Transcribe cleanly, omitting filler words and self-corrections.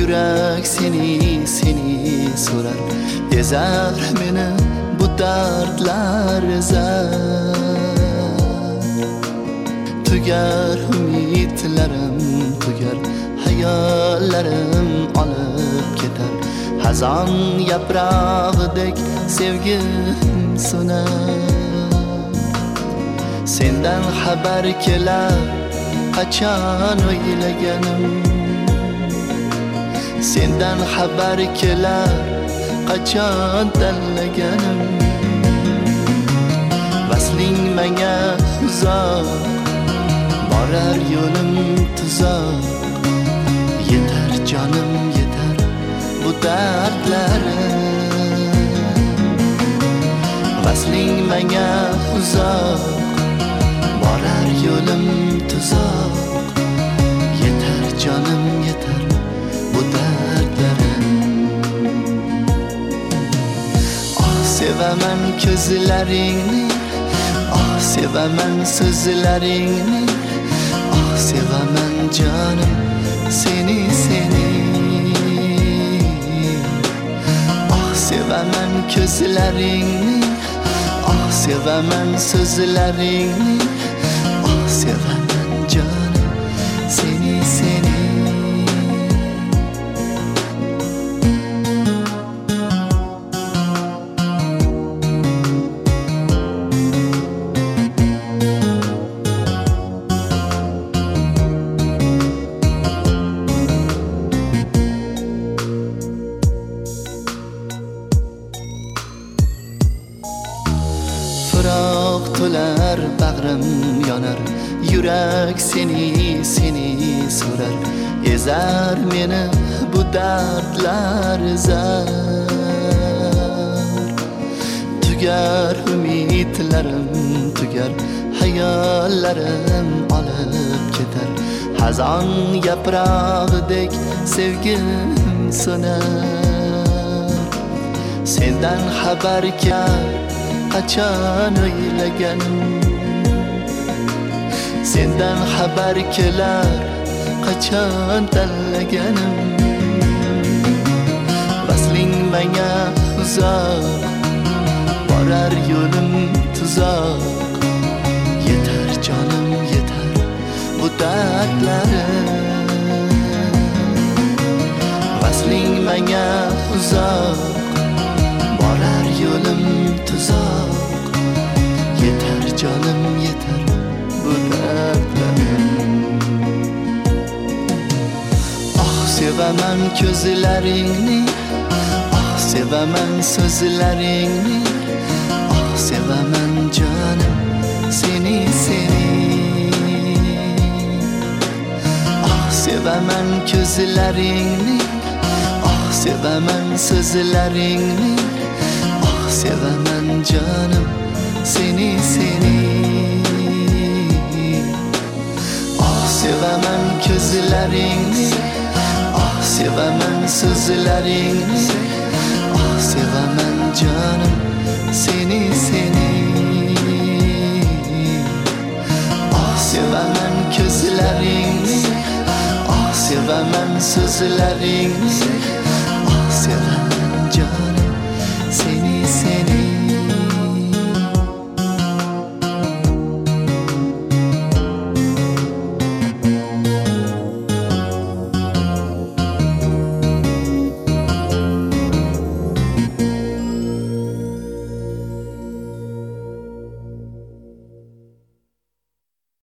Yurak seni so'rar, ezar meni bu dardlar ezar. Tugar umidlarim, tugar hayollarim olib ketar. Hazon yaprog'idek sevgim so'nar. Sendan xabar kelar, qachon o'ylaganim. Sendan xabar kelar, qachon tanlaganim. Vasling menga uzoq, borar yo'lim tuzoq. Yetar jonim yetar bu dardlarim. Vasling menga uzoq, borar yo'lim tuzoq. Yetar jonim yetar bu dardlarim. Oh sevaman ko'zlaringni, oh sevaman so'zlaringni, oh sevaman jonim seni. Oh sevaman ko'zlaringni, oh sevaman so'zlaringni, oh sevaman jonim seni. Firoq to'lar bag'rim yonar, yurak seni so'rar, ezar meni bu dardlar ezar. Tugar umidlarim, tugar hayollarim olib ketar. Hazon yaprog'idek sevgim so'nar. Sendan xabar kelar, qachon o'ylaganim. Sendan xabar kelar, qachon tanlaganim. Vasling menga uzoq, borar yo'lim tuzoq. Yetar jonim yetar bu dardlarim. Vasling menga uzoq, borar yo'lim tuzoq. Yetar jonim yetar bu dardlarim. Oh sevaman ko'zlaringni, oh sevaman so'zlaringni, oh sevaman jonim seni. Oh sevaman ko'zlaringni, oh sevaman so'zlaringni, oh sevaman jonim seni. Oh sevaman ko'zlaringni, oh sevaman so'zlaringni, oh sevaman jonim seni. Oh sevaman ko'zlaringni, oh sevaman so'zlaringni,